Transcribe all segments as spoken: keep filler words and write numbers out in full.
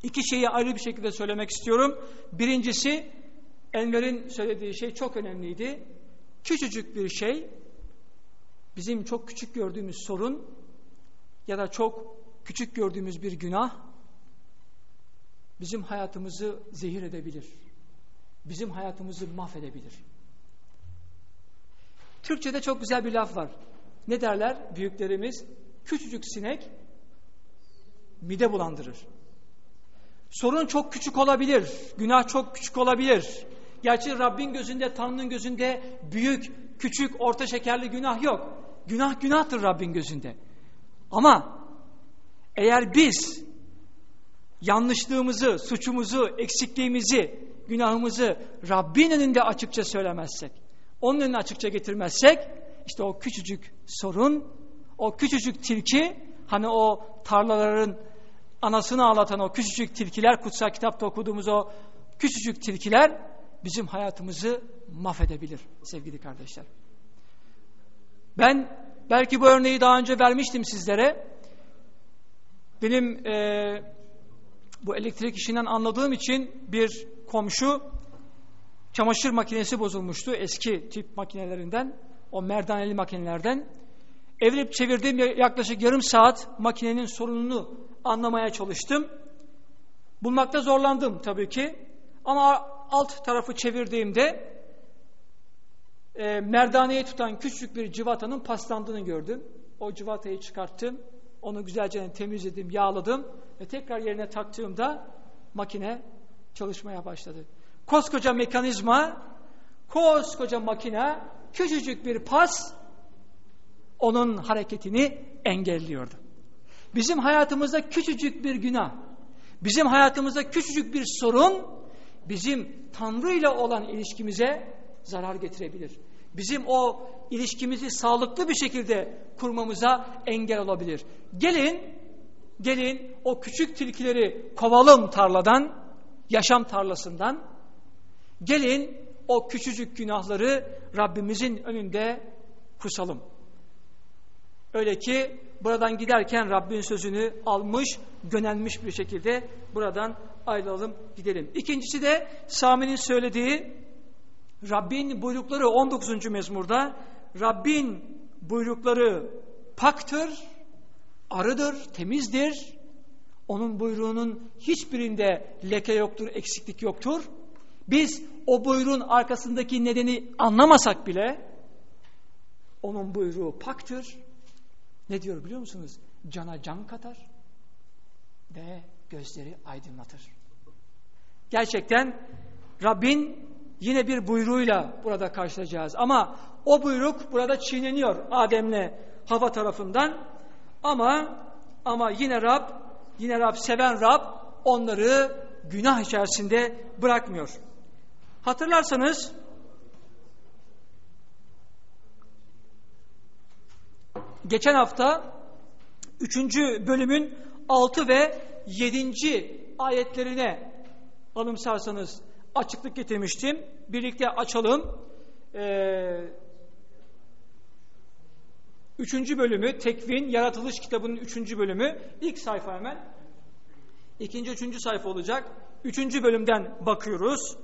İki şeyi ayrı bir şekilde söylemek istiyorum. Birincisi, Enver'in söylediği şey çok önemliydi. Küçücük bir şey, bizim çok küçük gördüğümüz sorun ya da çok küçük gördüğümüz bir günah bizim hayatımızı zehir edebilir. Bizim hayatımızı mahvedebilir. Türkçe'de çok güzel bir laf var. Ne derler büyüklerimiz? Küçücük sinek mide bulandırır. Sorun çok küçük olabilir. Günah çok küçük olabilir. Gerçi Rabbin gözünde, Tanrı'nın gözünde büyük, küçük, orta şekerli günah yok. Günah günahtır Rabbin gözünde. Ama eğer biz yanlışlığımızı, suçumuzu, eksikliğimizi, günahımızı Rabbin önünde açıkça söylemezsek, onun önüne açıkça getirmezsek, işte o küçücük sorun, o küçücük tilki, hani o tarlaların anasını ağlatan o küçücük tilkiler, kutsal kitapta okuduğumuz o küçücük tilkiler bizim hayatımızı mahvedebilir sevgili kardeşler. Ben belki bu örneği daha önce vermiştim sizlere. Benim e, bu elektrik işinden anladığım için bir komşu çamaşır makinesi bozulmuştu. Eski tip makinelerinden, o merdaneli makinelerden. Evirip çevirdiğim yaklaşık yarım saat makinenin sorununu anlamaya çalıştım. Bulmakta zorlandım tabii ki. Ama alt tarafı çevirdiğimde e, merdaneyi tutan küçük bir cıvatanın paslandığını gördüm. O cıvatayı çıkarttım. Onu güzelce temizledim, yağladım ve tekrar yerine taktığımda makine çalışmaya başladı. Koskoca mekanizma, koskoca makine, küçücük bir pas onun hareketini engelliyordu. Bizim hayatımızda küçücük bir günah, bizim hayatımızda küçücük bir sorun, bizim Tanrı ile olan ilişkimize zarar getirebilir. Bizim o ilişkimizi sağlıklı bir şekilde kurmamıza engel olabilir. Gelin, gelin o küçük tilkileri kovalım tarladan, yaşam tarlasından. Gelin o küçücük günahları Rabbimizin önünde kusalım. Öyle ki buradan giderken Rabbin sözünü almış, gönelmiş bir şekilde buradan ayrılalım, gidelim. İkincisi de Sami'nin söylediği, Rabbin buyrukları on dokuzuncu mezmurda, Rabbin buyrukları paktır, arıdır, temizdir. Onun buyruğunun hiçbirinde leke yoktur, eksiklik yoktur. Biz o buyruğun arkasındaki nedeni anlamasak bile onun buyruğu paktır. Ne diyor biliyor musunuz? Cana can katar ve gözleri aydınlatır. Gerçekten Rabbin yine bir buyruğuyla burada karşılayacağız. Ama o buyruk burada çiğneniyor Adem'le Havva tarafından. Ama ama yine Rab, yine Rab, seven Rab onları günah içerisinde bırakmıyor. Hatırlarsanız geçen hafta üçüncü bölümün altı ve yedinci ayetlerine anımsarsanız açıklık getirmiştim. Birlikte açalım. Ee, üçüncü bölümü, Tekvin, Yaratılış kitabının üçüncü bölümü. İlk sayfa hemen. İkinci, üçüncü sayfa olacak. Üçüncü bölümden bakıyoruz.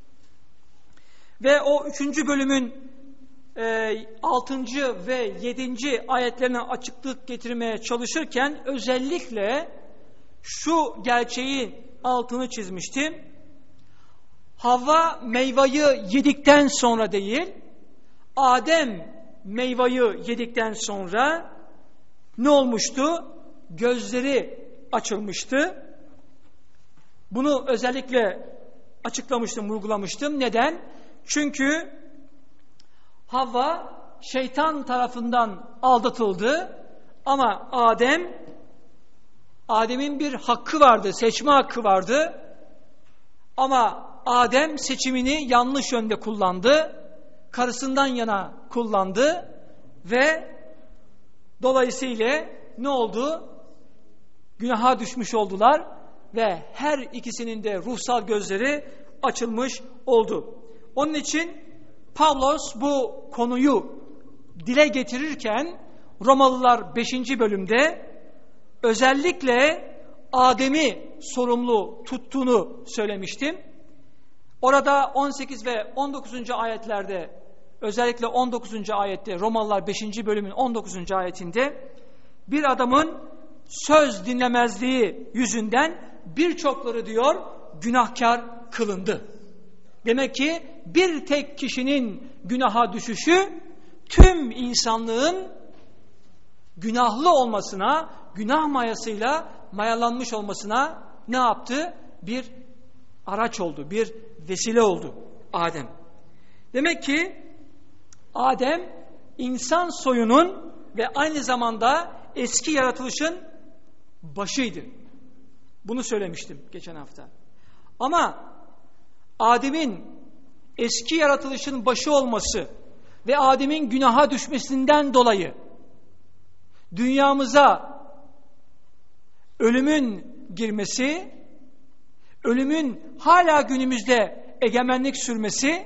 Ve o üçüncü bölümün e, altıncı ve yedinci ayetlerine açıklık getirmeye çalışırken özellikle şu gerçeği altını çizmiştim. Havva meyveyi yedikten sonra değil, Adem meyveyi yedikten sonra ne olmuştu? Gözleri açılmıştı. Bunu özellikle açıklamıştım, vurgulamıştım. Neden? Çünkü Havva şeytan tarafından aldatıldı ama Adem, Adem'in bir hakkı vardı, seçme hakkı vardı ama Adem seçimini yanlış yönde kullandı, karısından yana kullandı ve dolayısıyla ne oldu? Günaha düşmüş oldular ve her ikisinin de ruhsal gözleri açılmış oldu. Onun için Pavlos bu konuyu dile getirirken Romalılar beşinci bölümde özellikle Adem'i sorumlu tuttuğunu söylemiştim. Orada on sekiz ve on dokuzuncu ayetlerde, özellikle on dokuzuncu ayette, Romalılar beşinci bölümün on dokuzuncu ayetinde bir adamın söz dinlemezliği yüzünden birçokları diyor günahkar kılındı. Demek ki bir tek kişinin günaha düşüşü tüm insanlığın günahlı olmasına, günah mayasıyla mayalanmış olmasına ne yaptı? Bir araç oldu, bir vesile oldu Adem. Demek ki Adem insan soyunun ve aynı zamanda eski yaratılışın başıydı. Bunu söylemiştim geçen hafta. Ama Adem'in eski yaratılışın başı olması ve Adem'in günaha düşmesinden dolayı dünyamıza ölümün girmesi, ölümün hala günümüzde egemenlik sürmesi,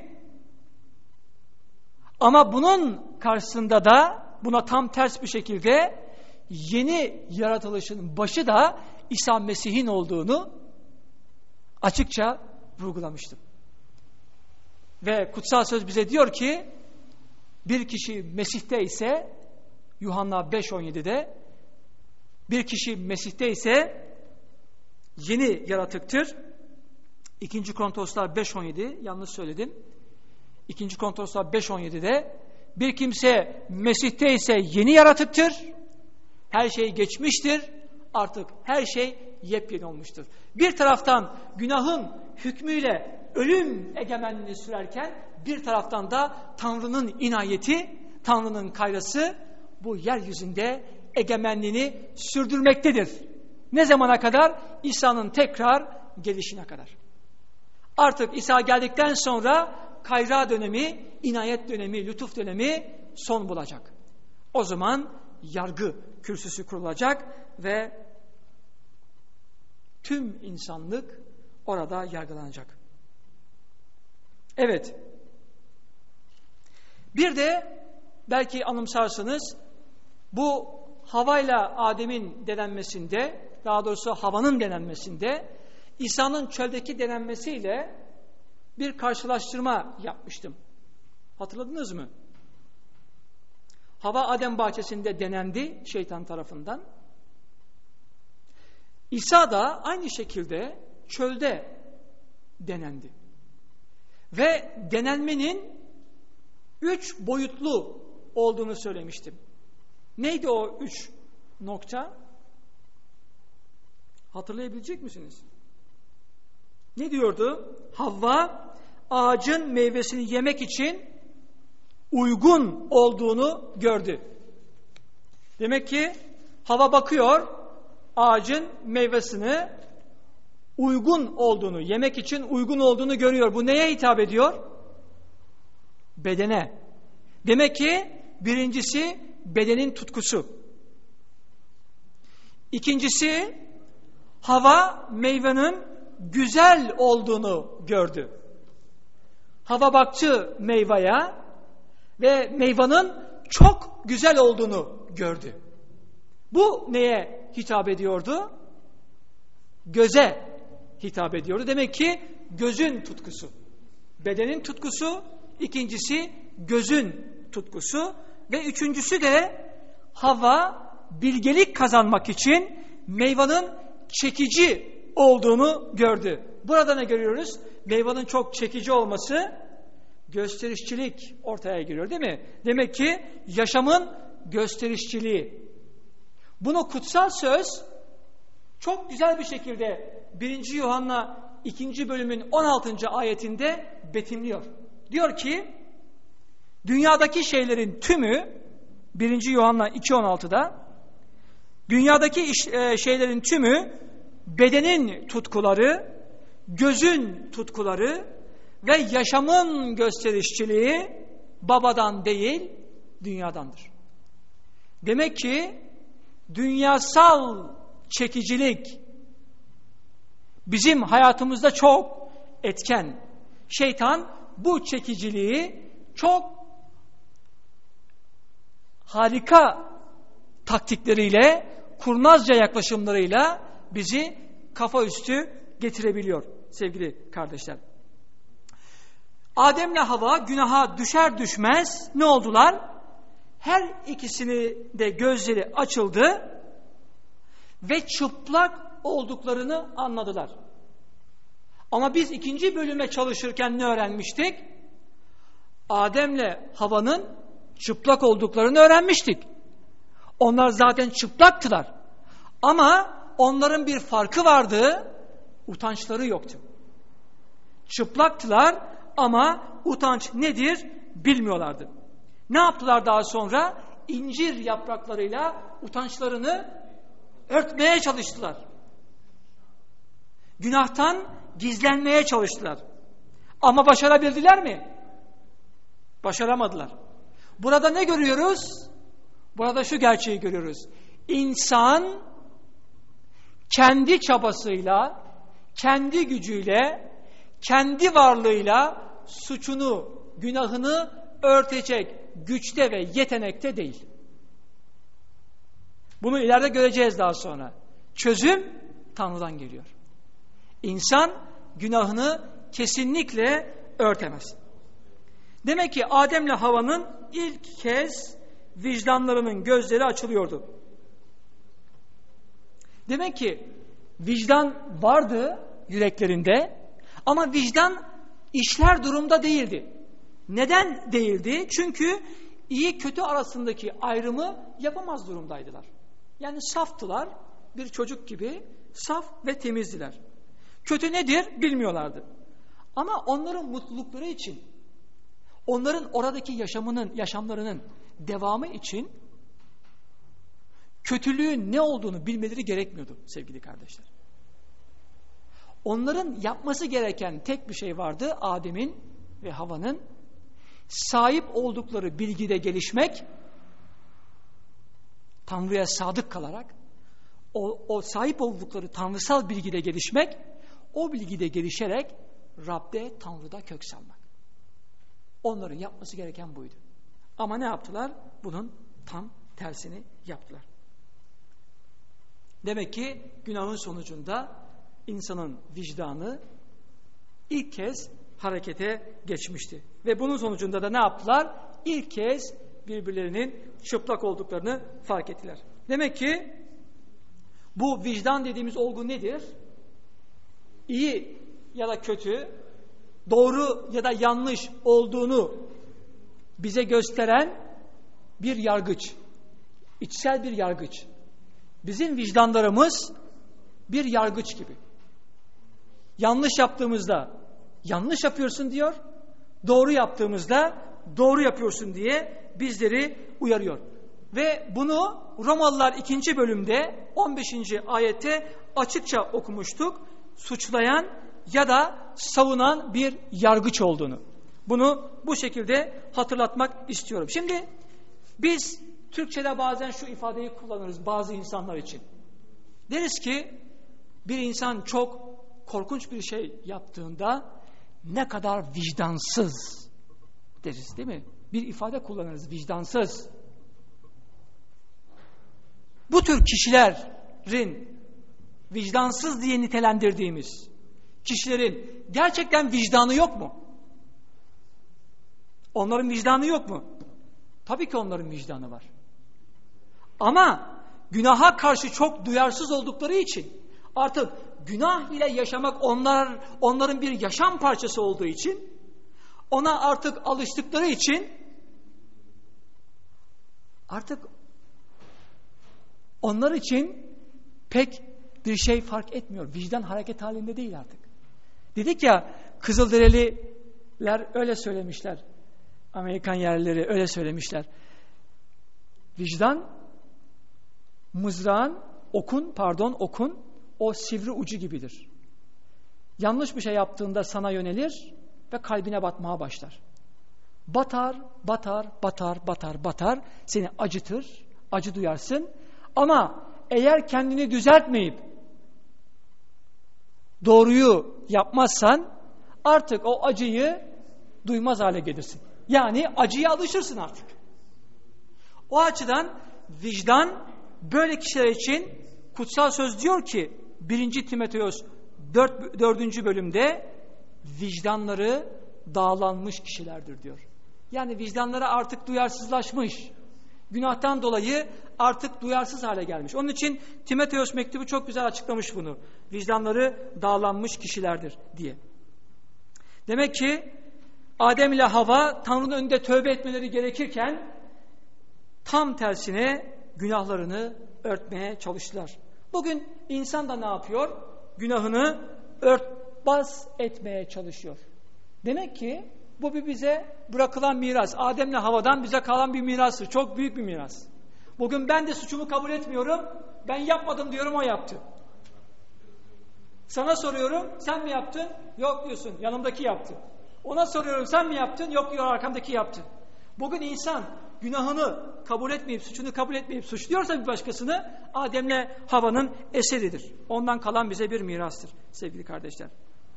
ama bunun karşısında da buna tam ters bir şekilde yeni yaratılışın başı da İsa Mesih'in olduğunu açıkça vurgulamıştım. Ve kutsal söz bize diyor ki bir kişi Mesih'te ise, Yuhanna beş on yedi'de bir kişi Mesih'te ise yeni yaratıktır. İkinci Korintoslar beş on yedi, yanlış söyledim. İkinci Korintoslar beş on yedi'de bir kimse Mesih'te ise yeni yaratıktır. Her şey geçmiştir. Artık her şey yepyeni olmuştur. Bir taraftan günahın hükmüyle ölüm egemenliğini sürerken bir taraftan da Tanrı'nın inayeti, Tanrı'nın kayrası bu yeryüzünde egemenliğini sürdürmektedir. Ne zamana kadar? İsa'nın tekrar gelişine kadar. Artık İsa geldikten sonra kayra dönemi, inayet dönemi, lütuf dönemi son bulacak. O zaman yargı kürsüsü kurulacak ve tüm insanlık orada yargılanacak. Evet. Bir de belki anımsarsınız, bu Havva'yla Adem'in denenmesinde, daha doğrusu Havva'nın denenmesinde İsa'nın çöldeki denenmesiyle bir karşılaştırma yapmıştım. Hatırladınız mı? Havva Adem bahçesinde denendi şeytan tarafından. İsa da aynı şekilde çölde denendi. Ve denenmenin üç boyutlu olduğunu söylemiştim. Neydi o üç nokta? Hatırlayabilecek misiniz? Ne diyordu? Havva ağacın meyvesini yemek için uygun olduğunu gördü. Demek ki Havva bakıyor, ağacın meyvesini uygun olduğunu, yemek için uygun olduğunu görüyor. Bu neye hitap ediyor? Bedene. Demek ki birincisi bedenin tutkusu. İkincisi Havva meyvenin güzel olduğunu gördü. Havva baktı meyveye ve meyvenin çok güzel olduğunu gördü. Bu neye hitap ediyordu? Göze hitap ediyordu. Demek ki gözün tutkusu. Bedenin tutkusu, ikincisi gözün tutkusu ve üçüncüsü de Havva bilgelik kazanmak için meyvenin çekici olduğunu gördü. Burada ne görüyoruz? Meyvenin çok çekici olması, gösterişçilik ortaya giriyor, değil mi? Demek ki yaşamın gösterişçiliği. Bunu kutsal söz çok güzel bir şekilde birinci Yuhanna ikinci bölümün on altıncı ayetinde betimliyor. Diyor ki dünyadaki şeylerin tümü birinci Yuhanna iki on altıda dünyadaki iş, e, şeylerin tümü bedenin tutkuları, gözün tutkuları ve yaşamın gösterişçiliği babadan değil dünyadandır. Demek ki dünyasal çekicilik bizim hayatımızda çok etken. Şeytan bu çekiciliği çok harika taktikleriyle, kurnazca yaklaşımlarıyla bizi kafa üstü getirebiliyor sevgili kardeşler. Adem'le Havva günaha düşer düşmez ne oldular? Her ikisini de gözleri açıldı ve çıplak olduklarını anladılar. Ama biz ikinci bölüme çalışırken ne öğrenmiştik? Adem'le Havva'nın çıplak olduklarını öğrenmiştik. Onlar zaten çıplaktılar. Ama onların bir farkı vardı, utançları yoktu. Çıplaktılar ama utanç nedir bilmiyorlardı. Ne yaptılar daha sonra? İncir yapraklarıyla utançlarını örtmeye çalıştılar. Günahtan gizlenmeye çalıştılar. Ama başarabildiler mi? Başaramadılar. Burada ne görüyoruz? Burada şu gerçeği görüyoruz. İnsan kendi çabasıyla, kendi gücüyle, kendi varlığıyla suçunu, günahını örtecek güçte ve yetenekte değil. Bunu ileride göreceğiz daha sonra. Çözüm Tanrı'dan geliyor. İnsan günahını kesinlikle örtemez. Demek ki Adem'le Havva'nın ilk kez vicdanlarının gözleri açılıyordu. Demek ki vicdan vardı yüreklerinde ama vicdan işler durumda değildi. Neden değildi? Çünkü iyi kötü arasındaki ayrımı yapamaz durumdaydılar. Yani saftılar, bir çocuk gibi saf ve temizdiler. Kötü nedir bilmiyorlardı. Ama onların mutlulukları için, onların oradaki yaşamının, yaşamlarının devamı için kötülüğün ne olduğunu bilmeleri gerekmiyordu sevgili kardeşler. Onların yapması gereken tek bir şey vardı. Adem'in ve Havva'nın sahip oldukları bilgide gelişmek, Tanrı'ya sadık kalarak o, o sahip oldukları tanrısal bilgide gelişmek, o bilgide gelişerek Rab'de, Tanrı'da kök salmak. Onların yapması gereken buydu. Ama ne yaptılar? Bunun tam tersini yaptılar. Demek ki günahın sonucunda insanın vicdanı ilk kez harekete geçmişti. Ve bunun sonucunda da ne yaptılar? İlk kez birbirlerinin çıplak olduklarını fark ettiler. Demek ki bu vicdan dediğimiz olgu nedir? İyi ya da kötü, doğru ya da yanlış olduğunu bize gösteren bir yargıç. İçsel bir yargıç. Bizim vicdanlarımız bir yargıç gibi. Yanlış yaptığımızda yanlış yapıyorsun diyor, doğru yaptığımızda doğru yapıyorsun diye bizleri uyarıyor. Ve bunu Romalılar ikinci bölümde on beşinci ayette açıkça okumuştuk. Suçlayan ya da savunan bir yargıç olduğunu. Bunu bu şekilde hatırlatmak istiyorum. Şimdi biz Türkçe'de bazen şu ifadeyi kullanırız bazı insanlar için. Deriz ki bir insan çok korkunç bir şey yaptığında ne kadar vicdansız deriz, değil mi? Bir ifade kullanırız, vicdansız. Bu tür kişilerin vicdansız diye nitelendirdiğimiz kişilerin gerçekten vicdanı yok mu? Onların vicdanı yok mu? Tabii ki onların vicdanı var. Ama günaha karşı çok duyarsız oldukları için, artık günah ile yaşamak onlar onların bir yaşam parçası olduğu için, ona artık alıştıkları için artık onlar için pek bir şey fark etmiyor. Vicdan hareket halinde değil artık. Dedik ya, Kızılderililer öyle söylemişler. Amerikan yerlileri öyle söylemişler. Vicdan mızrağın, okun, pardon okun o sivri ucu gibidir. Yanlış bir şey yaptığında sana yönelir ve kalbine batmaya başlar. Batar, batar, batar, batar, batar. Seni acıtır, acı duyarsın. Ama eğer kendini düzeltmeyip doğruyu yapmazsan artık o acıyı duymaz hale gelirsin. Yani acıya alışırsın artık. O açıdan vicdan böyle kişiler için kutsal söz diyor ki birinci Timoteos dördüncü bölümde vicdanları dağlanmış kişilerdir diyor. Yani vicdanları artık duyarsızlaşmış. Günahtan dolayı artık duyarsız hale gelmiş. Onun için Timoteos mektubu çok güzel açıklamış bunu. Vicdanları dağlanmış kişilerdir diye. Demek ki Adem ile Havva Tanrı'nın önünde tövbe etmeleri gerekirken tam tersine günahlarını örtmeye çalıştılar. Bugün insan da ne yapıyor? Günahını örtbas etmeye çalışıyor. Demek ki bu bir bize bırakılan miras. Adem'le Havva'dan bize kalan bir mirastır. Çok büyük bir miras. Bugün ben de suçumu kabul etmiyorum. Ben yapmadım diyorum, o yaptı. Sana soruyorum, sen mi yaptın? Yok diyorsun, yanımdaki yaptı. Ona soruyorum, sen mi yaptın? Yok diyor, arkamdaki yaptı. Bugün insan günahını kabul etmeyip, suçunu kabul etmeyip suçluyorsa bir başkasını, Adem'le Havva'nın eseridir. Ondan kalan bize bir mirastır sevgili kardeşler.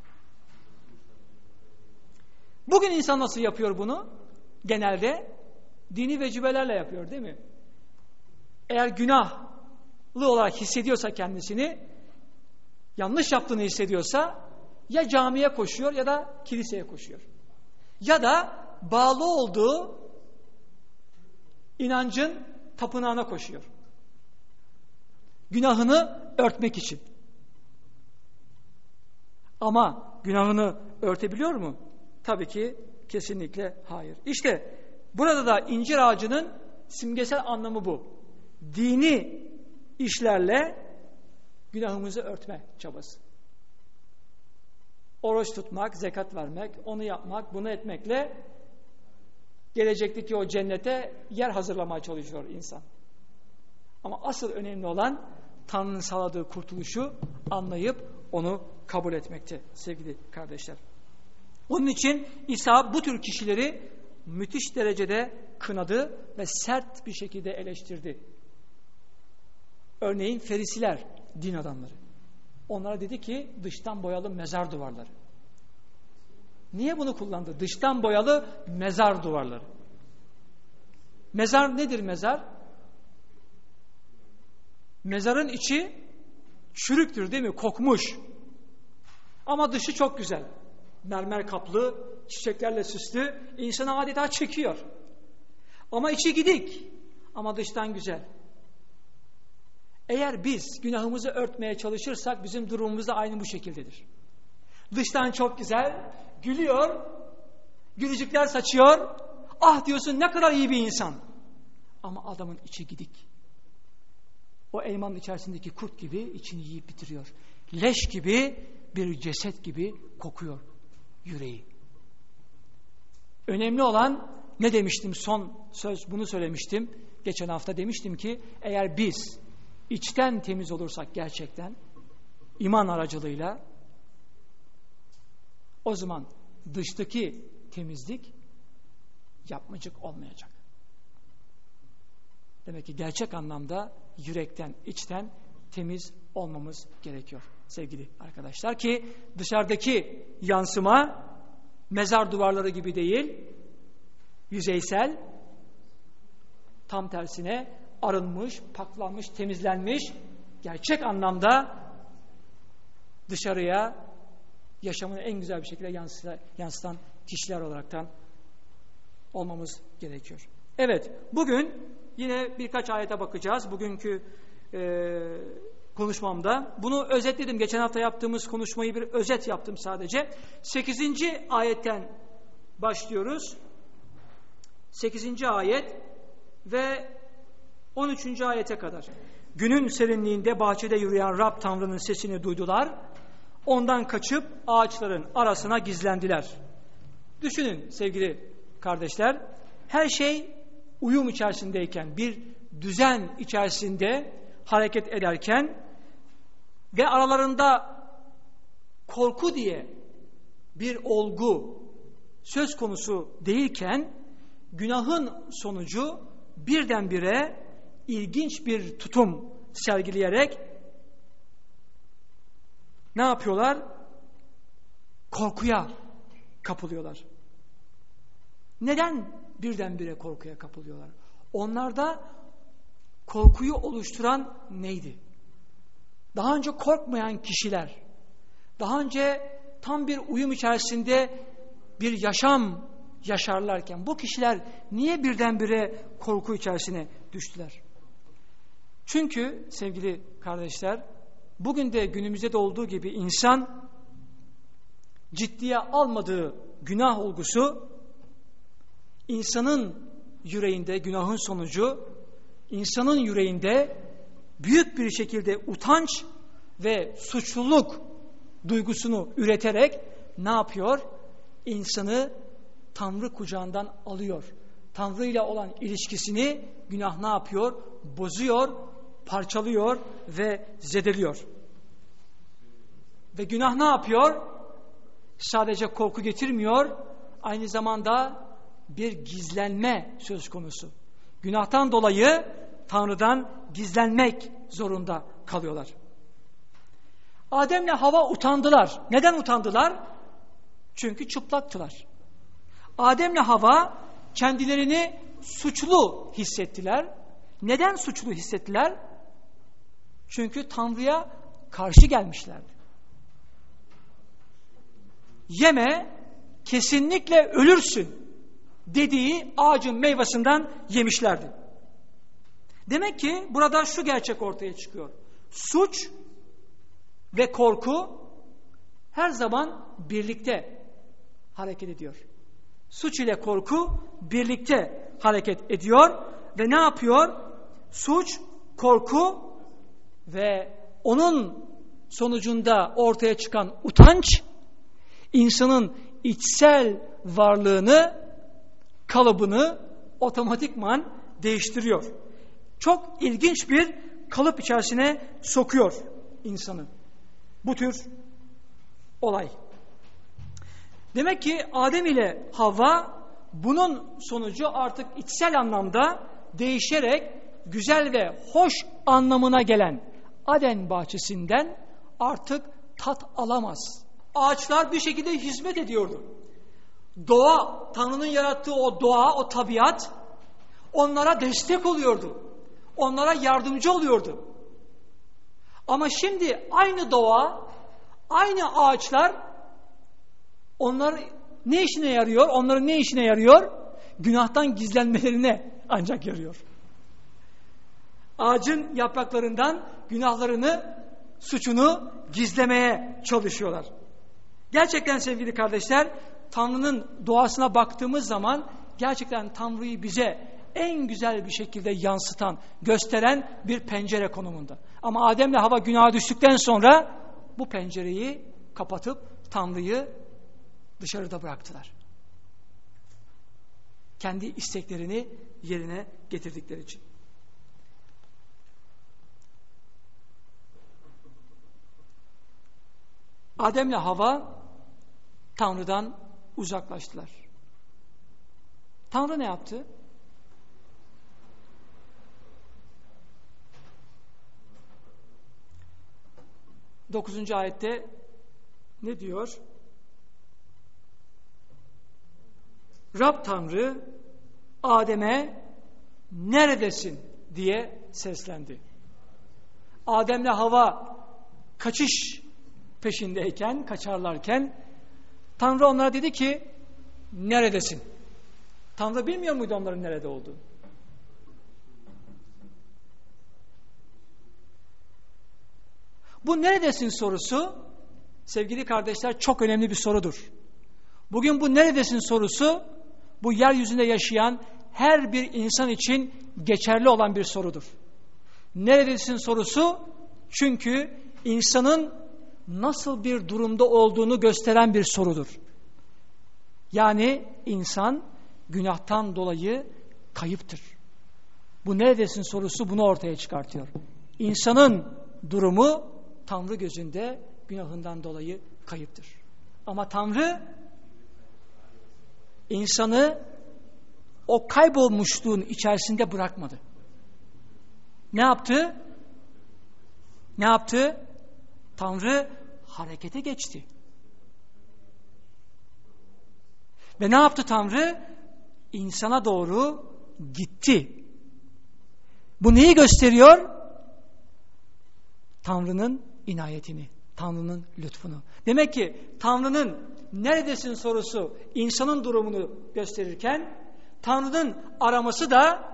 Bugün insan nasıl yapıyor bunu? Genelde dini vecibelerle yapıyor, değil mi? Eğer günahlı olarak hissediyorsa kendisini, yanlış yaptığını hissediyorsa ya camiye koşuyor ya da kiliseye koşuyor. Ya da bağlı olduğu inancın tapınağına koşuyor. Günahını örtmek için. Ama günahını örtebiliyor mu? Tabii ki kesinlikle hayır. İşte burada da incir ağacının simgesel anlamı bu. Dini işlerle günahımızı örtme çabası. Oruç tutmak, zekat vermek, onu yapmak, bunu etmekle gelecekteki o cennete yer hazırlamaya çalışıyor insan. Ama asıl önemli olan Tanrı'nın sağladığı kurtuluşu anlayıp onu kabul etmekte sevgili kardeşler. Onun için İsa bu tür kişileri müthiş derecede kınadı ve sert bir şekilde eleştirdi. Örneğin Ferisiler, din adamları. Onlara dedi ki dıştan boyalı mezar duvarları. Niye bunu kullandı? Dıştan boyalı mezar duvarları. Mezar nedir mezar? Mezarın içi çürüktür, değil mi? Kokmuş. Ama dışı çok güzel. Mermer kaplı, çiçeklerle süslü, insanı adeta çekiyor. Ama içi gidik. Ama dıştan güzel. Eğer biz günahımızı örtmeye çalışırsak bizim durumumuz da aynı bu şekildedir. Dıştan çok güzel, gülüyor, gülücükler saçıyor. Ah diyorsun, ne kadar iyi bir insan. Ama adamın içi gidik. O elmanın içerisindeki kurt gibi içini yiyip bitiriyor. Leş gibi, bir ceset gibi kokuyor yüreği. Önemli olan, ne demiştim son söz, bunu söylemiştim. Geçen hafta demiştim ki eğer biz içten temiz olursak gerçekten iman aracılığıyla, o zaman dıştaki temizlik yapmacık olmayacak. Demek ki gerçek anlamda yürekten, içten temiz olmamız gerekiyor sevgili arkadaşlar, ki dışarıdaki yansıma mezar duvarları gibi değil, yüzeysel, tam tersine arınmış, paklanmış, temizlenmiş, gerçek anlamda dışarıya yaşamını en güzel bir şekilde yansıtan kişiler olaraktan olmamız gerekiyor. Evet, bugün yine birkaç ayete bakacağız. Bugünkü e, konuşmamda bunu özetledim. Geçen hafta yaptığımız konuşmayı bir özet yaptım sadece. sekizinci ayetten başlıyoruz. sekizinci ayet ve on üçüncü ayete kadar. Günün serinliğinde bahçede yürüyen Rab Tanrı'nın sesini duydular. Ondan kaçıp ağaçların arasına gizlendiler. Düşünün sevgili kardeşler, her şey uyum içerisindeyken, bir düzen içerisinde hareket ederken ve aralarında korku diye bir olgu söz konusu değilken, günahın sonucu birdenbire ilginç bir tutum sergileyerek ne yapıyorlar? Korkuya kapılıyorlar. Neden birdenbire korkuya kapılıyorlar? Onlarda korkuyu oluşturan neydi? daha önce korkmayan kişiler, daha önce tam bir uyum içerisinde bir yaşam yaşarlarken bu kişiler niye birdenbire korku içerisine düştüler? Çünkü sevgili kardeşler, bugün de günümüzde de olduğu gibi insan ciddiye almadığı günah olgusu insanın yüreğinde, günahın sonucu insanın yüreğinde büyük bir şekilde utanç ve suçluluk duygusunu üreterek ne yapıyor? İnsanı Tanrı kucağından alıyor. Tanrı ile olan ilişkisini günah ne yapıyor? Bozuyor, parçalıyor ve zedeliyor. Ve günah ne yapıyor? Sadece korku getirmiyor, aynı zamanda bir gizlenme söz konusu. Günahtan dolayı Tanrı'dan gizlenmek zorunda kalıyorlar. Adem'le Havva utandılar. Neden utandılar? Çünkü çıplaktılar. Adem'le Havva kendilerini suçlu hissettiler. Neden suçlu hissettiler? Çünkü Tanrı'ya karşı gelmişlerdi. Yeme, kesinlikle ölürsün dediği ağacın meyvesinden yemişlerdi. Demek ki burada şu gerçek ortaya çıkıyor. Suç ve korku her zaman birlikte hareket ediyor. Suç ile korku birlikte hareket ediyor ve ne yapıyor? Suç, korku ve onun sonucunda ortaya çıkan utanç insanın içsel varlığını, kalıbını otomatikman değiştiriyor. Çok ilginç bir kalıp içerisine sokuyor insanı. Bu tür olay. Demek ki Adem ile Havva bunun sonucu artık içsel anlamda değişerek güzel ve hoş anlamına gelen Aden bahçesinden artık tat alamaz. Ağaçlar bir şekilde hizmet ediyordu. Doğa, Tanrı'nın yarattığı o doğa, o tabiat onlara destek oluyordu. Onlara yardımcı oluyordu. Ama şimdi aynı doğa, aynı ağaçlar onlar ne işine yarıyor? Onların ne işine yarıyor? Günahtan gizlenmelerine ancak yarıyor. Ağacın yapraklarından günahlarını, suçunu gizlemeye çalışıyorlar. Gerçekten sevgili kardeşler, Tanrı'nın doğasına baktığımız zaman gerçekten Tanrı'yı bize en güzel bir şekilde yansıtan, gösteren bir pencere konumunda. Ama Adem'le Havva günaha düştükten sonra bu pencereyi kapatıp Tanrı'yı dışarıda bıraktılar. Kendi isteklerini yerine getirdikleri için. Adem'le Havva Tanrı'dan uzaklaştılar. Tanrı ne yaptı? Dokuzuncu ayette ne diyor? Rab Tanrı Adem'e neredesin diye seslendi. Adem'le Havva kaçış peşindeyken, kaçarlarken Tanrı onlara dedi ki neredesin? Tanrı bilmiyor muydu onların nerede olduğunu? Bu neredesin sorusu sevgili kardeşler çok önemli bir sorudur. Bugün bu neredesin sorusu bu yeryüzünde yaşayan her bir insan için geçerli olan bir sorudur. Neredesin sorusu çünkü insanın nasıl bir durumda olduğunu gösteren bir sorudur. Yani insan günahtan dolayı kayıptır. Bu neredesin sorusu bunu ortaya çıkartıyor. İnsanın durumu Tanrı gözünde günahından dolayı kayıptır. Ama Tanrı insanı o kaybolmuşluğun içerisinde bırakmadı. Ne yaptı? Ne yaptı? Tanrı harekete geçti. Ve ne yaptı Tanrı? İnsana doğru gitti. Bu neyi gösteriyor? Tanrı'nın inayetini, Tanrı'nın lütfunu. Demek ki Tanrı'nın neredesin sorusu insanın durumunu gösterirken, Tanrı'nın araması da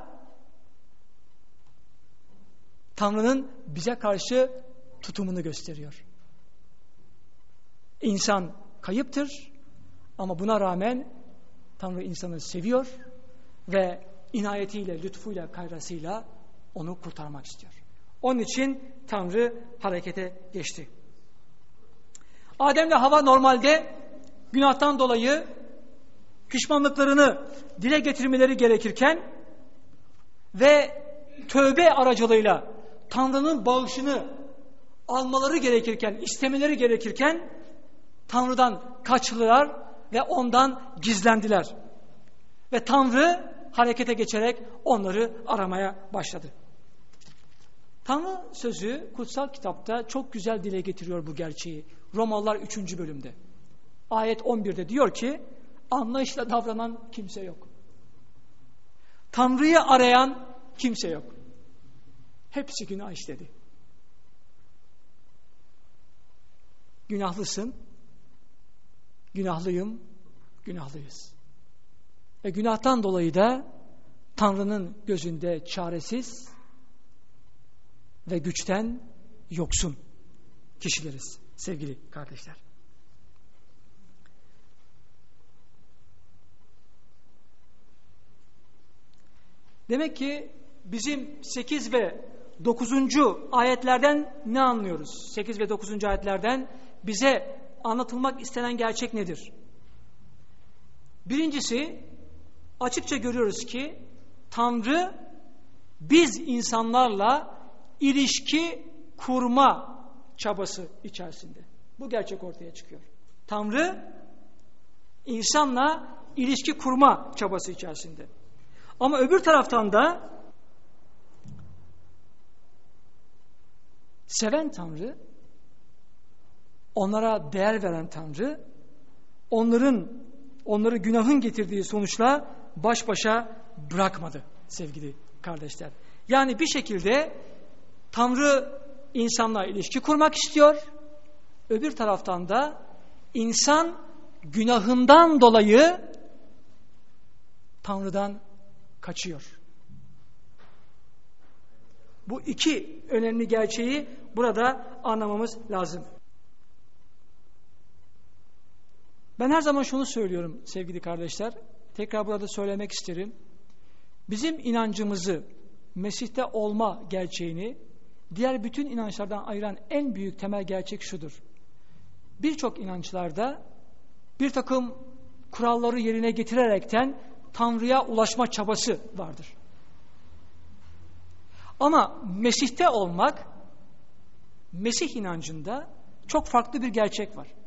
Tanrı'nın bize karşı tutumunu gösteriyor. İnsan kayıptır ama buna rağmen Tanrı insanı seviyor ve inayetiyle, lütfuyla, kayrasıyla onu kurtarmak istiyor. Onun için Tanrı harekete geçti. Adem ve Havva normalde günahtan dolayı pişmanlıklarını dile getirmeleri gerekirken ve tövbe aracılığıyla Tanrı'nın bağışını almaları gerekirken, istemeleri gerekirken Tanrı'dan kaçtılar ve ondan gizlendiler. Ve Tanrı harekete geçerek onları aramaya başladı. Tanrı sözü kutsal kitapta çok güzel dile getiriyor bu gerçeği. Romalılar üçüncü bölümde. Ayet on birde diyor ki, anlayışla davranan kimse yok. Tanrı'yı arayan kimse yok. Hepsi günah işledi. Günahlısın, günahlıyım, günahlıyız. Ve günahtan dolayı da Tanrı'nın gözünde çaresiz ve güçten yoksun kişileriz sevgili kardeşler. Demek ki bizim sekiz ve dokuzuncu ayetlerden ne anlıyoruz? sekiz ve dokuzuncu ayetlerden bize anlatılmak istenen gerçek nedir? Birincisi, açıkça görüyoruz ki Tanrı biz insanlarla ilişki kurma çabası içerisinde. Bu gerçek ortaya çıkıyor. Tanrı insanla ilişki kurma çabası içerisinde. Ama öbür taraftan da seven Tanrı, onlara değer veren Tanrı, onların onları günahın getirdiği sonuçla baş başa bırakmadı sevgili kardeşler. Yani bir şekilde Tanrı insanla ilişki kurmak istiyor. Öbür taraftan da insan günahından dolayı Tanrı'dan kaçıyor. Bu iki önemli gerçeği burada anlamamız lazım. Ben her zaman şunu söylüyorum sevgili kardeşler. Tekrar burada söylemek isterim. Bizim inancımızı, Mesih'te olma gerçeğini diğer bütün inançlardan ayıran en büyük temel gerçek şudur. Birçok inançlarda bir takım kuralları yerine getirerekten Tanrı'ya ulaşma çabası vardır. Ama Mesih'te olmak, Mesih inancında çok farklı bir gerçek var.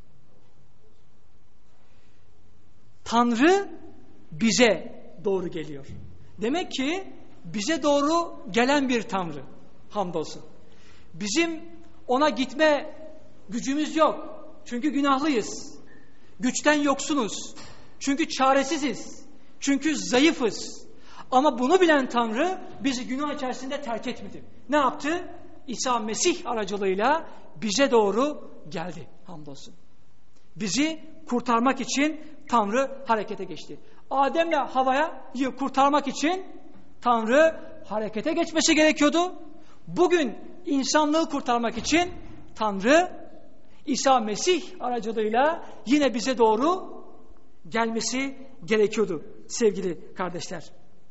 Tanrı bize doğru geliyor. Demek ki bize doğru gelen bir Tanrı. Hamdolsun. Bizim ona gitme gücümüz yok. Çünkü günahlıyız. Güçten yoksunuz. Çünkü çaresiziz. Çünkü zayıfız. Ama bunu bilen Tanrı bizi günah içerisinde terk etmedi. Ne yaptı? İsa Mesih aracılığıyla bize doğru geldi. Hamdolsun. Bizi kurtarmak için Tanrı harekete geçti. Adem'le Havva'yı kurtarmak için Tanrı harekete geçmesi gerekiyordu. Bugün insanlığı kurtarmak için Tanrı İsa Mesih aracılığıyla yine bize doğru gelmesi gerekiyordu sevgili kardeşler.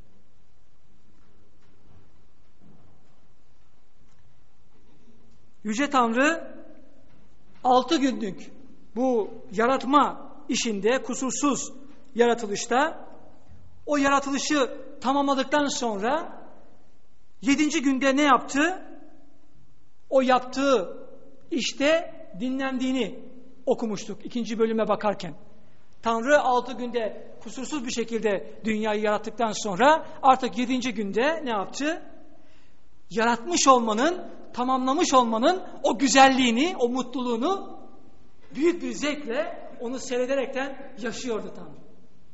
Yüce Tanrı altı günlük bu yaratma işinde, kusursuz yaratılışta o yaratılışı tamamladıktan sonra yedinci günde ne yaptı? O yaptığı işte dinlendiğini okumuştuk ikinci bölüme bakarken. Tanrı altı günde kusursuz bir şekilde dünyayı yarattıktan sonra artık yedinci günde ne yaptı? Yaratmış olmanın, tamamlamış olmanın o güzelliğini, o mutluluğunu büyük bir zevkle onu seyrederekten yaşıyordu Tanrı.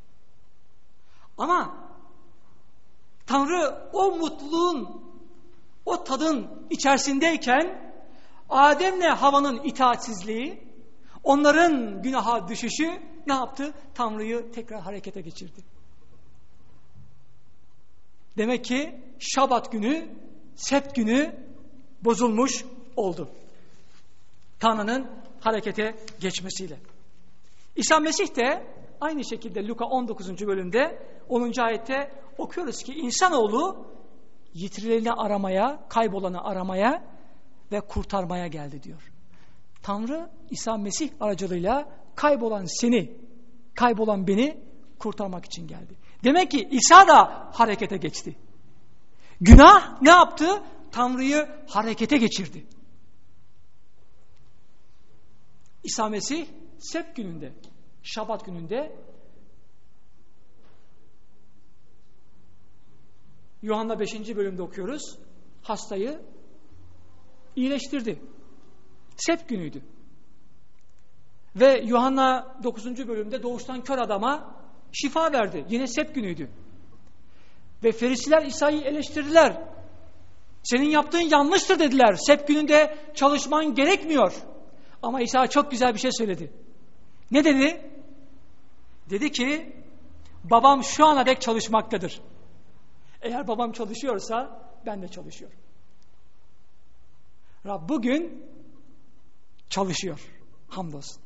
Ama Tanrı o mutluluğun, o tadın içerisindeyken Adem'le Havva'nın itaatsizliği, onların günaha düşüşü ne yaptı? Tanrı'yı tekrar harekete geçirdi. Demek ki Şabat günü, Sebt günü bozulmuş oldu. Tanrı'nın harekete geçmesiyle. İsa Mesih de aynı şekilde Luka on dokuzuncu bölümde onuncu ayette okuyoruz ki insanoğlu yitirileni aramaya, kaybolanı aramaya ve kurtarmaya geldi diyor. Tanrı İsa Mesih aracılığıyla kaybolan seni, kaybolan beni kurtarmak için geldi. Demek ki İsa da harekete geçti. Günah ne yaptı? Tanrı'yı harekete geçirdi. İsa Mesih Sebt gününde, Şabat gününde Yuhanna beşinci bölümde okuyoruz. Hastayı iyileştirdi. Sebt günüydü. Ve Yuhanna dokuzuncu bölümde doğuştan kör adama şifa verdi. Yine Sebt günüydü. Ve Ferisiler İsa'yı eleştirdiler. Senin yaptığın yanlıştır dediler. Sebt gününde çalışman gerekmiyor. Ama İsa çok güzel bir şey söyledi. Ne dedi? Dedi ki babam şu ana dek çalışmaktadır. Eğer babam çalışıyorsa ben de çalışıyorum. Rab bugün çalışıyor. Hamdolsun.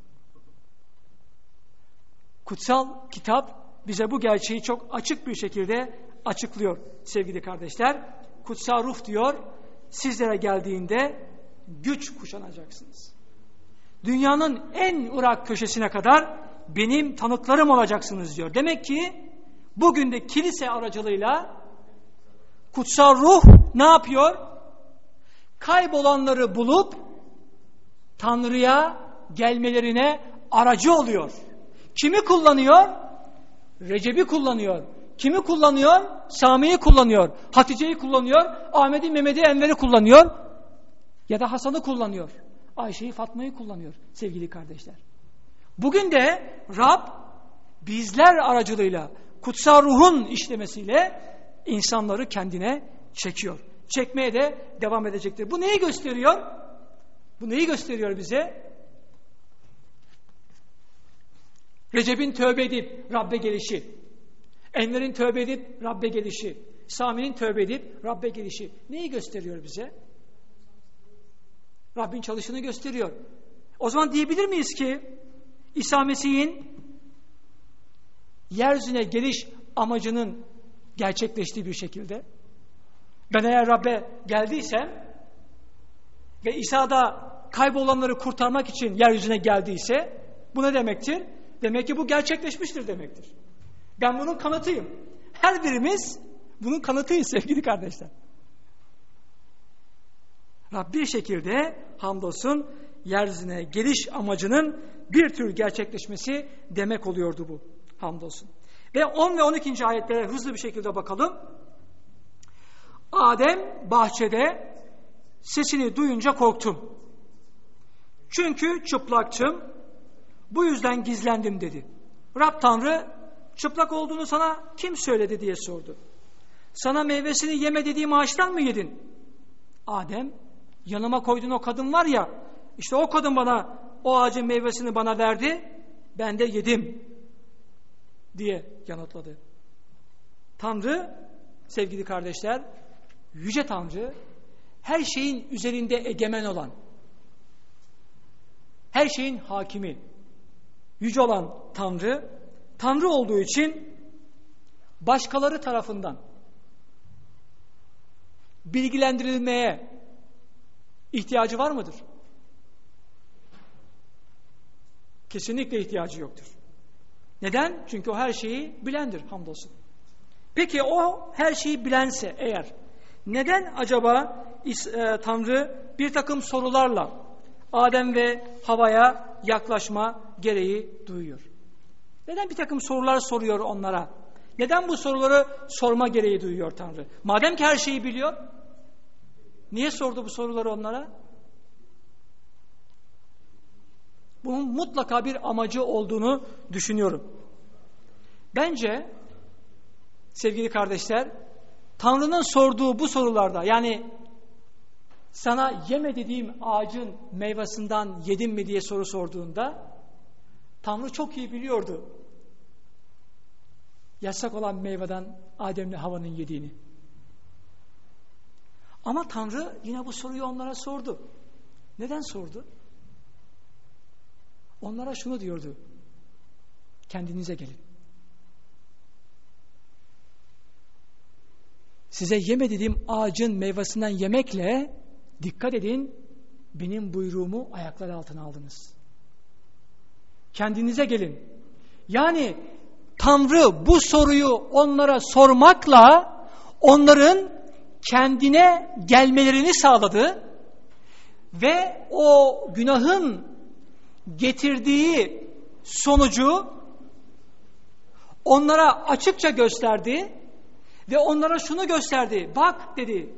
Kutsal kitap bize bu gerçeği çok açık bir şekilde açıklıyor sevgili kardeşler. Kutsal ruh diyor, sizlere geldiğinde güç kuşanacaksınız. Dünyanın en ırak köşesine kadar benim tanıklarım olacaksınız diyor. Demek ki bugün de kilise aracılığıyla kutsal ruh ne yapıyor? Kaybolanları bulup Tanrı'ya gelmelerine aracı oluyor. Kimi kullanıyor? Recep'i kullanıyor. Kimi kullanıyor? Sami'yi kullanıyor. Hatice'yi kullanıyor. Ahmet'i, Mehmet'i, Enver'i kullanıyor. Ya da Hasan'ı kullanıyor. Ayşe'yi, Fatma'yı kullanıyor sevgili kardeşler. Bugün de Rab bizler aracılığıyla kutsal ruhun işlemesiyle insanları kendine çekiyor. Çekmeye de devam edecektir. Bu neyi gösteriyor? Bu neyi gösteriyor bize? Recep'in tövbe edip Rabbe gelişi, Enver'in tövbe edip Rabbe gelişi, Sami'nin tövbe edip Rabbe gelişi neyi gösteriyor bize? Rabbin çalışını gösteriyor. O zaman diyebilir miyiz ki İsa Mesih'in yeryüzüne geliş amacının gerçekleştiği bir şekilde ben eğer Rabbe geldiysem ve İsa da kaybolanları kurtarmak için yeryüzüne geldiyse bu ne demektir? Demek ki bu gerçekleşmiştir demektir. Ben bunun kanıtıyım. Her birimiz bunun kanıtıyız sevgili kardeşler. Rab bir şekilde hamdolsun yeryüzüne geliş amacının bir tür gerçekleşmesi demek oluyordu bu. Hamdolsun. Ve on ve on ikinci ayetlere hızlı bir şekilde bakalım. Adem bahçede sesini duyunca korktum. Çünkü çıplaktım. Bu yüzden gizlendim dedi. Rab Tanrı çıplak olduğunu sana kim söyledi diye sordu. Sana meyvesini yeme dediğim ağaçtan mı yedin? Adem yanıma koyduğun o kadın var ya işte o kadın bana o ağacın meyvesini bana verdi. Ben de yedim diye yanıtladı. Tanrı sevgili kardeşler Yüce Tanrı her şeyin üzerinde egemen olan her şeyin hakimi yüce olan Tanrı Tanrı olduğu için başkaları tarafından bilgilendirilmeye ihtiyacı var mıdır? Kesinlikle ihtiyacı yoktur. Neden? Çünkü o her şeyi bilendir hamdolsun. Peki o her şeyi bilense eğer neden acaba Tanrı bir takım sorularla Adem ve Havva'ya yaklaşma gereği duyuyor? Neden bir takım sorular soruyor onlara? Neden bu soruları sorma gereği duyuyor Tanrı? Madem ki her şeyi biliyor, niye sordu bu soruları onlara? Bunun mutlaka bir amacı olduğunu düşünüyorum. Bence sevgili kardeşler, Tanrı'nın sorduğu bu sorularda yani sana yeme dediğim ağacın meyvesinden yedin mi diye soru sorduğunda Tanrı çok iyi biliyordu yasak olan meyveden Adem'le Havva'nın yediğini. Ama Tanrı yine bu soruyu onlara sordu. Neden sordu? Onlara şunu diyordu: kendinize gelin. Size yeme dediğim ağacın meyvesinden yemekle, dikkat edin, benim buyruğumu ayaklar altına aldınız. Kendinize gelin. Yani Tanrı bu soruyu onlara sormakla onların kendine gelmelerini sağladı ve o günahın getirdiği sonucu onlara açıkça gösterdi ve onlara şunu gösterdi: bak dedi,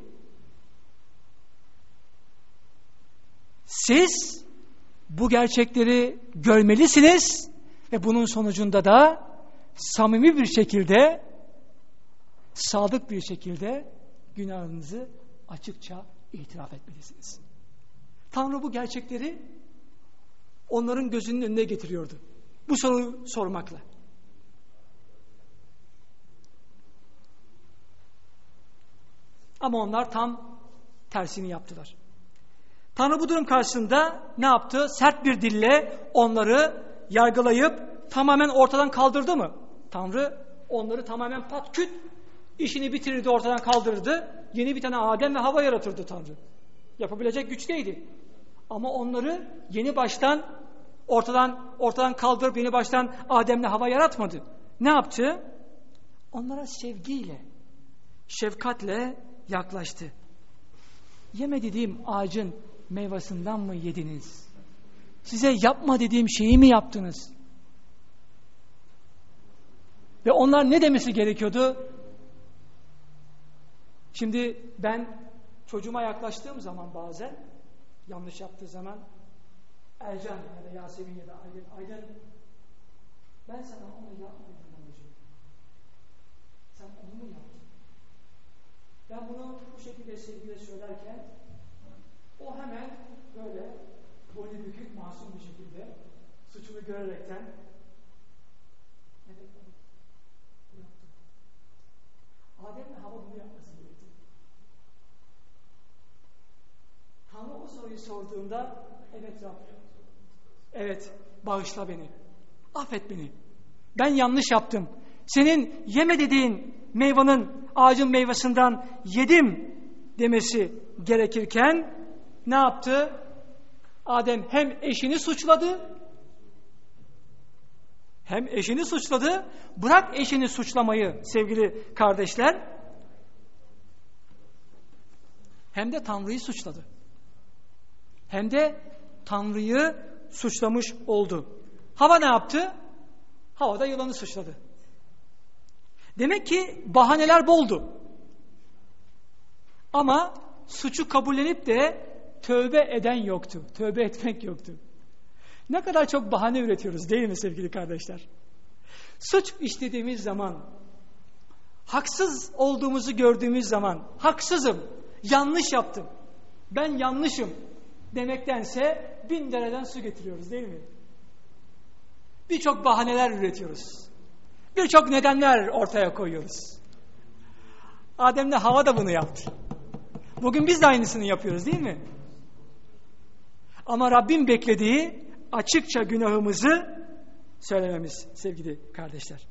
siz bu gerçekleri görmelisiniz ve bunun sonucunda da samimi bir şekilde, sadık bir şekilde günahınızı açıkça itiraf etmelisiniz. Tanrı bu gerçekleri onların gözünün önüne getiriyordu. Bu soruyu sormakla. Ama onlar tam tersini yaptılar. Tanrı bu durum karşısında ne yaptı? Sert bir dille onları yargılayıp tamamen ortadan kaldırdı mı? Tanrı onları tamamen pat küt işini bitirirdi, ortadan kaldırırdı. Yeni bir tane Adem ve Havva yaratırdı Tanrı. Yapabilecek güçteydi. Ama onları yeni baştan ortadan ortadan kaldırıp yeni baştan Adem'le Havva yaratmadı. Ne yaptı? Onlara sevgiyle, şefkatle yaklaştı. Yeme dediğim ağacın meyvesinden mi yediniz? Size yapma dediğim şeyi mi yaptınız? Ve onlar ne demesi gerekiyordu? Şimdi ben çocuğuma yaklaştığım zaman bazen, yanlış yaptığı zaman, Ercan ya da Yasemin ya da Aydın, Aydın ben sana onu yapmadım anneciğim. Sen onu mu yaptın? Ben bunu bu şekilde sevgiyle söylerken o hemen böyle boynu bükük, masum bir şekilde suçunu görerekten evet bu yaptı. Adem'le Havva bunu yapması gerekti. Tanrı o soruyu sorduğunda evet Rabbim, evet bağışla beni, affet beni, ben yanlış yaptım, senin yeme dediğin meyvanın, ağacın meyvesinden yedim demesi gerekirken ne yaptı? Adem hem eşini suçladı, hem eşini suçladı, bırak eşini suçlamayı sevgili kardeşler, hem de Tanrı'yı suçladı. Hem de Tanrı'yı suçlamış oldu. Havva ne yaptı? Havva da yılanı suçladı. Demek ki bahaneler boldu. Ama suçu kabullenip de tövbe eden yoktu. Tövbe etmek yoktu. Ne kadar çok bahane üretiyoruz değil mi sevgili kardeşler? Suç işlediğimiz zaman, haksız olduğumuzu gördüğümüz zaman, haksızım, yanlış yaptım, ben yanlışım demektense bin dereden su getiriyoruz değil mi? Birçok bahaneler üretiyoruz. Birçok nedenler ortaya koyuyoruz. Adem'le Havva da bunu yaptı. Bugün biz de aynısını yapıyoruz değil mi? Ama Rabbim beklediği açıkça günahımızı söylememiz sevgili kardeşler.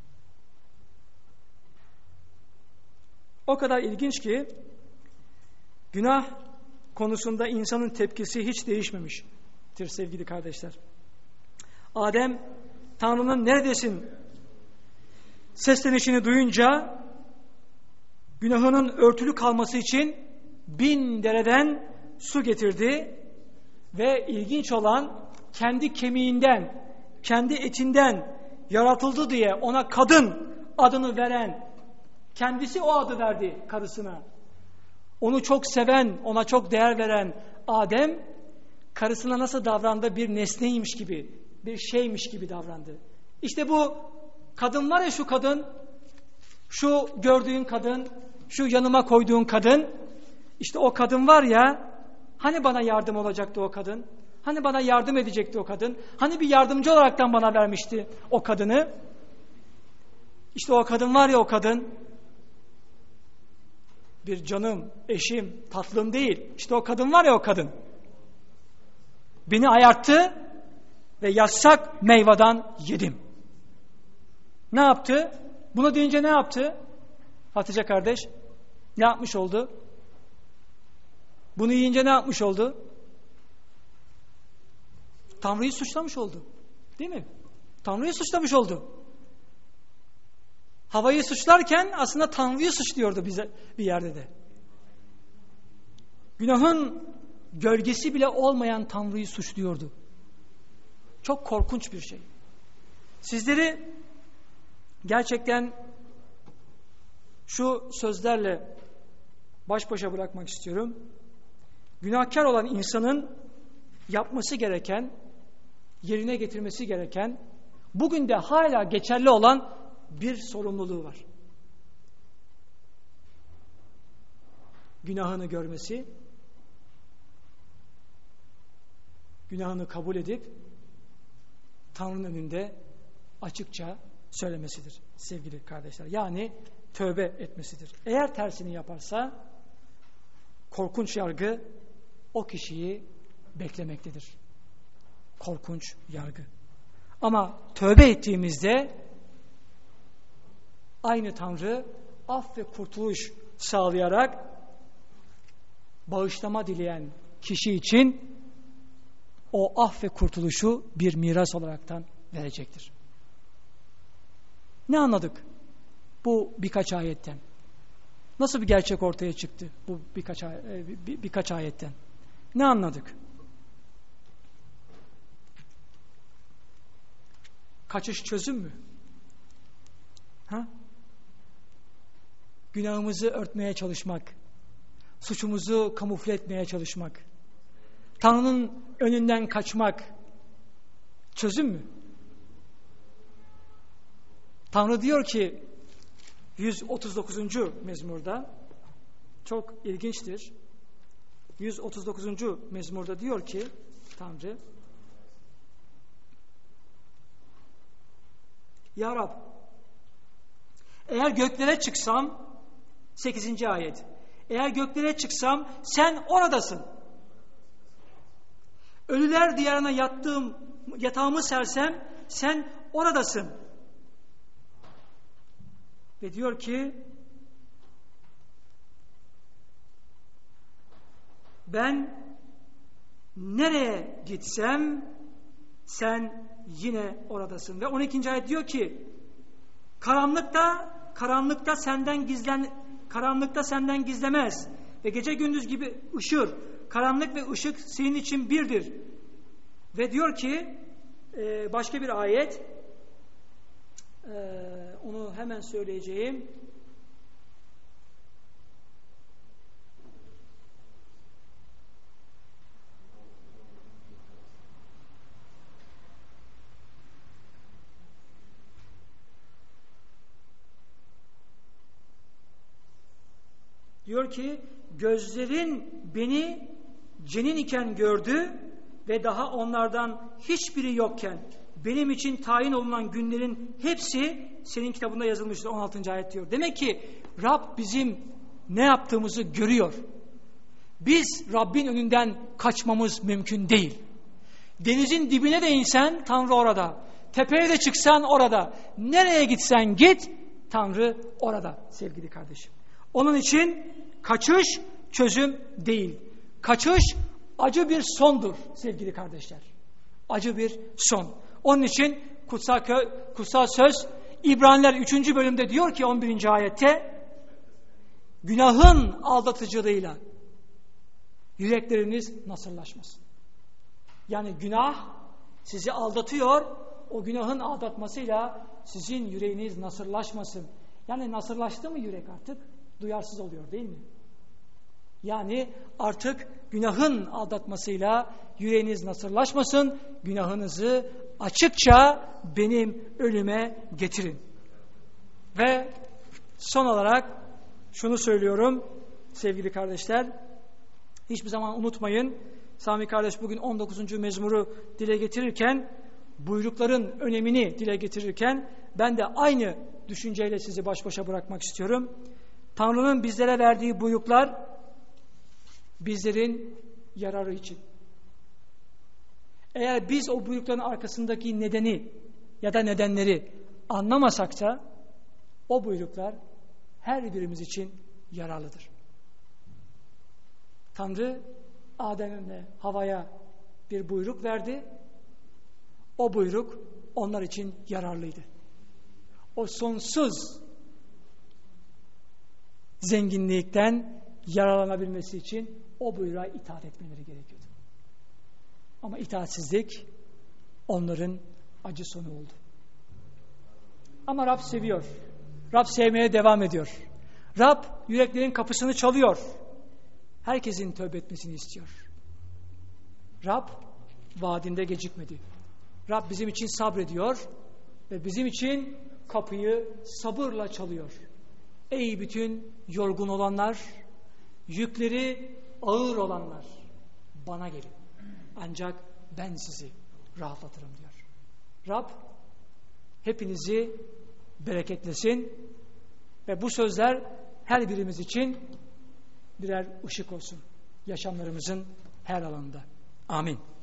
O kadar ilginç ki günah konusunda insanın tepkisi hiç değişmemiştir sevgili kardeşler. Adem Tanrı'nın neredesin seslenişini duyunca günahının örtülü kalması için bin dereden su getirdi ve ilginç olan kendi kemiğinden, kendi etinden yaratıldı diye ona kadın adını veren, kendisi o adı verdi karısına. Onu çok seven, ona çok değer veren Adem, karısına nasıl davrandı? Bir nesneymiş gibi, bir şeymiş gibi davrandı. İşte bu kadın var ya, şu kadın, şu gördüğün kadın, şu yanıma koyduğun kadın, işte o kadın var ya, Hani bana yardım olacaktı o kadın? Hani bana yardım edecekti o kadın? Hani bir yardımcı olaraktan bana vermişti o kadını? İşte o kadın var ya, o kadın bir canım, eşim, tatlım değil. İşte o kadın var ya, o kadın beni ayarttı ve yasak meyveden yedim. Ne yaptı? Bunu deyince ne yaptı? Hatice kardeş ne yapmış oldu? Bunu yiyince ne yapmış oldu? Tanrı'yı suçlamış oldu. Değil mi? Tanrı'yı suçlamış oldu. Havayı suçlarken aslında Tanrı'yı suçluyordu bize bir yerde de. Günahın gölgesi bile olmayan Tanrı'yı suçluyordu. Çok korkunç bir şey. Sizleri gerçekten şu sözlerle baş başa bırakmak istiyorum. Günahkar olan insanın yapması gereken, yerine getirmesi gereken, bugün de hala geçerli olan bir sorumluluğu var. Günahını görmesi, günahını kabul edip Tanrı'nın önünde açıkça söylemesidir sevgili kardeşler. Yani tövbe etmesidir. Eğer tersini yaparsa korkunç yargı o kişiyi beklemektedir. Korkunç yargı. Ama tövbe ettiğimizde aynı Tanrı af ve kurtuluş sağlayarak bağışlama dileyen kişi için o af ve kurtuluşu bir miras olaraktan verecektir. Ne anladık bu birkaç ayetten? Nasıl bir gerçek ortaya çıktı bu birkaç, bir, birkaç ayetten? Ne anladık? Kaçış çözüm mü? Ha? Günahımızı örtmeye çalışmak, suçumuzu kamufle etmeye çalışmak, Tanrı'nın önünden kaçmak çözüm mü? Tanrı diyor ki yüz otuz dokuzuncu mezmurda, çok ilginçtir. yüz otuz dokuzuncu mezmurda diyor ki Tanrı, Ya Rab, eğer göklere çıksam, sekizinci ayet, eğer göklere çıksam sen oradasın. Ölüler diyarına yattığım, yatağımı sersem sen oradasın. Ve diyor ki ben nereye gitsem sen yine oradasın. Ve on ikinci ayet diyor ki karanlıkta karanlıkta senden gizlen karanlıkta senden gizlemez ve gece gündüz gibi ışır. Karanlık ve ışık senin için birdir. Ve diyor ki başka bir ayet, onu hemen söyleyeceğim. Diyor ki gözlerin beni cenin iken gördü ve daha onlardan hiçbiri yokken benim için tayin olunan günlerin hepsi senin kitabında yazılmıştır. on altıncı ayet diyor. Demek ki Rab bizim ne yaptığımızı görüyor. Biz Rabbin önünden kaçmamız mümkün değil. Denizin dibine de insen Tanrı orada. Tepeye de çıksan orada. Nereye gitsen git Tanrı orada sevgili kardeşim. Onun için kaçış çözüm değil. Kaçış acı bir sondur sevgili kardeşler. Acı bir son. Onun için kutsal, kutsal söz İbraniler üçüncü bölümde diyor ki on birinci ayette günahın aldatıcılığıyla yürekleriniz nasırlaşmasın. Yani günah sizi aldatıyor, o günahın aldatmasıyla sizin yüreğiniz nasırlaşmasın. Yani nasırlaştı mı yürek artık? Duyarsız oluyor değil mi? Yani artık günahın aldatmasıyla yüreğiniz nasırlaşmasın, günahınızı açıkça benim önüme getirin. Ve son olarak şunu söylüyorum sevgili kardeşler, Hiçbir zaman unutmayın, Sami kardeş bugün on dokuzuncu mezmuru dile getirirken, buyrukların önemini dile getirirken, ben de aynı düşünceyle sizi baş başa bırakmak istiyorum. Tanrı'nın bizlere verdiği buyruklar, bizlerin yararı için. Eğer biz o buyrukların arkasındaki nedeni ya da nedenleri anlamasak da, o buyruklar her birimiz için yararlıdır. Tanrı Adem'e, Havva'ya bir buyruk verdi. O buyruk onlar için yararlıydı. O sonsuz zenginlikten yararlanabilmesi için o buyruğa itaat etmeleri gerekiyordu. Ama itaatsizlik onların acı sonu oldu. Ama Rab seviyor. Rab sevmeye devam ediyor. Rab yüreklerin kapısını çalıyor. Herkesin tövbe etmesini istiyor. Rab vaadinde gecikmedi. Rab bizim için sabrediyor ve bizim için kapıyı sabırla çalıyor. Ey bütün yorgun olanlar, yükleri ağır olanlar, bana gelin. Ancak ben sizi rahatlatırım diyor. Rab hepinizi bereketlesin ve bu sözler her birimiz için birer ışık olsun yaşamlarımızın her alanında. Amin.